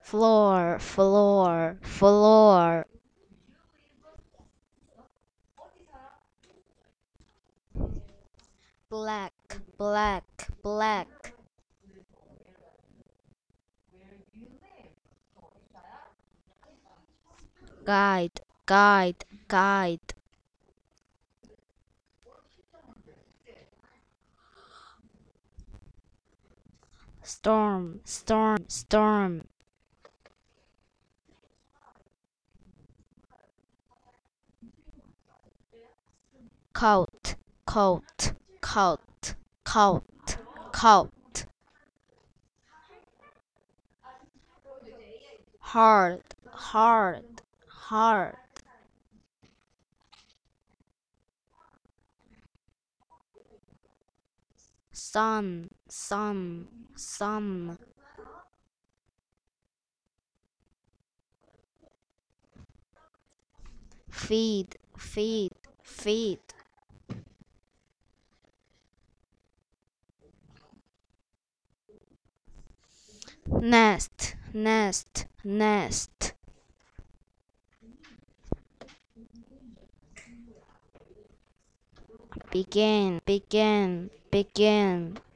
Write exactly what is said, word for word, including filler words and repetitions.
floor, floor, floor. Black, black, black. Guide, guide, guide. Storm, storm, storm. Coat, coat, coat, coat, coat. Hard, hard, hard. Sun, sun, sun. Feed, feed, feed. Nest, nest, nest. Begin, begin, begin.